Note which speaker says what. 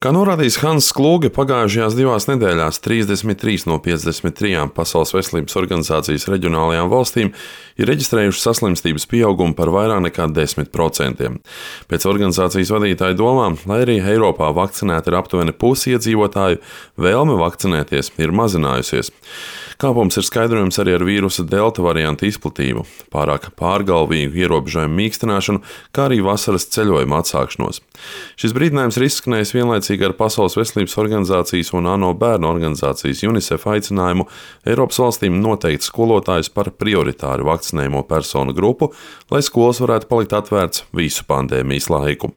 Speaker 1: Kā norādījis Hanss Kluge, pagājušajās 2 nedēļās 33 no 53 Pasaules veselības organizācijas reģionālajām valstīm ir reģistrējuši saslimstības pieaugumu par vairāk nekā 10%. Pēc organizācijas vadītāja domām, lai arī Eiropā vakcinēti ir aptuveni pusi iedzīvotāju, vēlme vakcinēties ir mazinājusies. Kāpums ir skaidrojams arī ar vīrusa delta variantu izplatību, pārāk pārgalvīgu ierobežojumu mīkstināšanu, kā arī vasaras ceļojuma atsākšanos. Šis brīdinājums ir izskanējis vienlaicīgi ar Pasaules veselības organizācijas un ANO bērnu organizācijas UNICEF aicinājumu Eiropas valstīm noteikt skolotājus par prioritāru vakcinējumu personu grupu, lai skolas varētu palikt atvērts visu pandēmijas laiku.